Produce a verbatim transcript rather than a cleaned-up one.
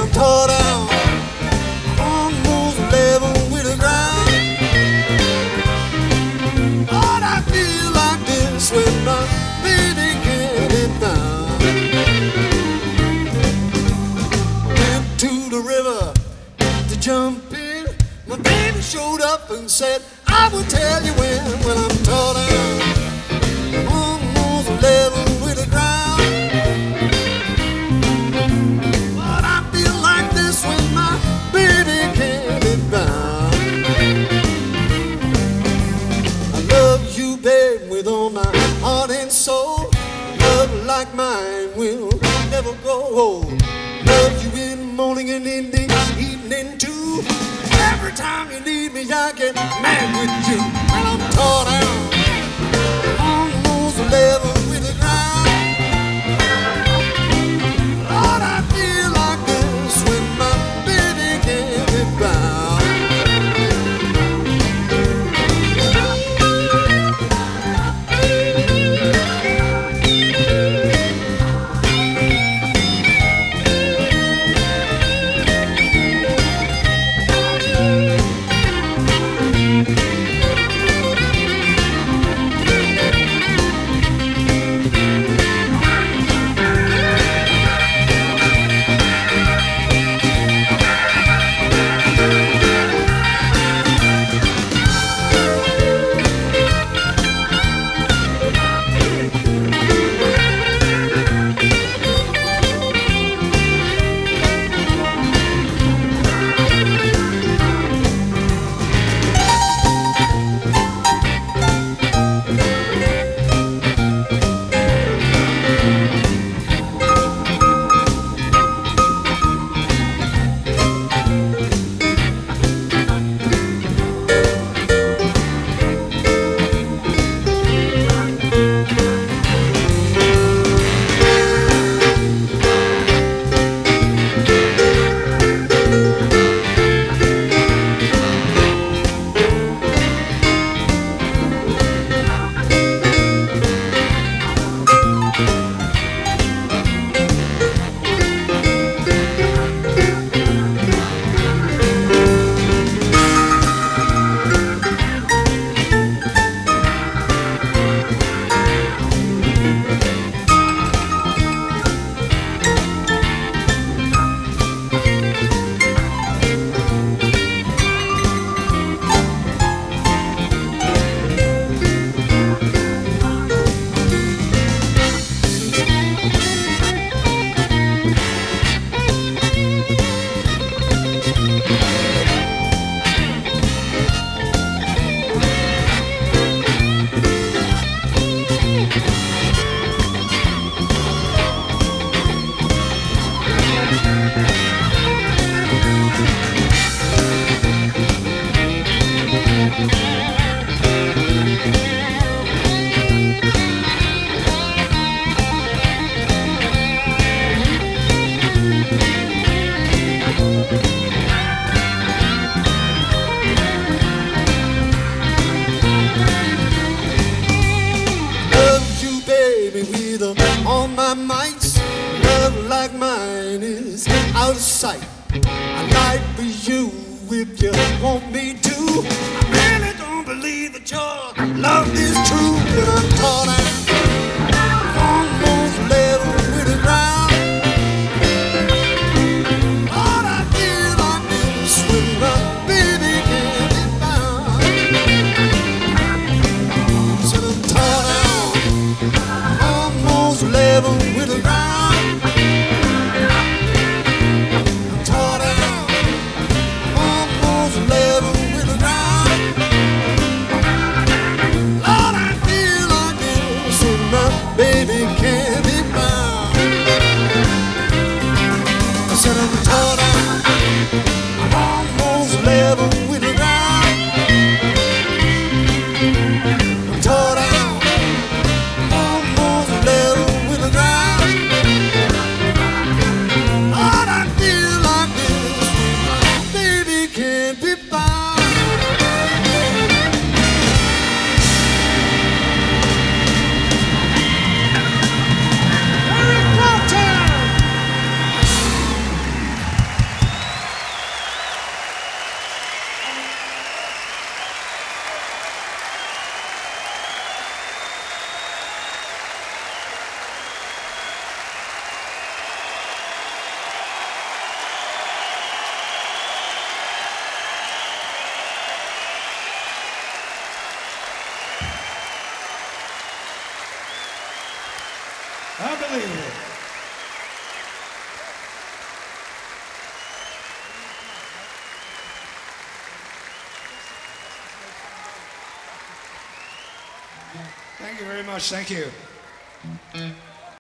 tore down, almost level with the ground. Lord, I feel like this when my baby can't be found. Went to the river to jump in. My baby showed up and said, I will tell you when, when I'm tore down, almost level with the ground. But I feel like this when my baby can't be found. I love you, babe, with all my heart and soul. Love like mine will never grow old. Love you in the morning and in the evening too. Every time you need me, I get mad with you. When I'm tore down, almost level with the ground. Lord, I feel like this when my baby can't be found. Out of sight, I'd like for you if you want me to. I really don't believe that your love is true. When I'm tall and almost level with the ground, Lord, I feel like this when my baby can't be found. So I'm tall and almost level with the ground. Baby can't be found. I said I'm tore down, I'm almost level with the ground. I'm tore down, almost level with the ground. Lord, I feel like this, baby can't be found. believe it. Thank you very much. Thank you.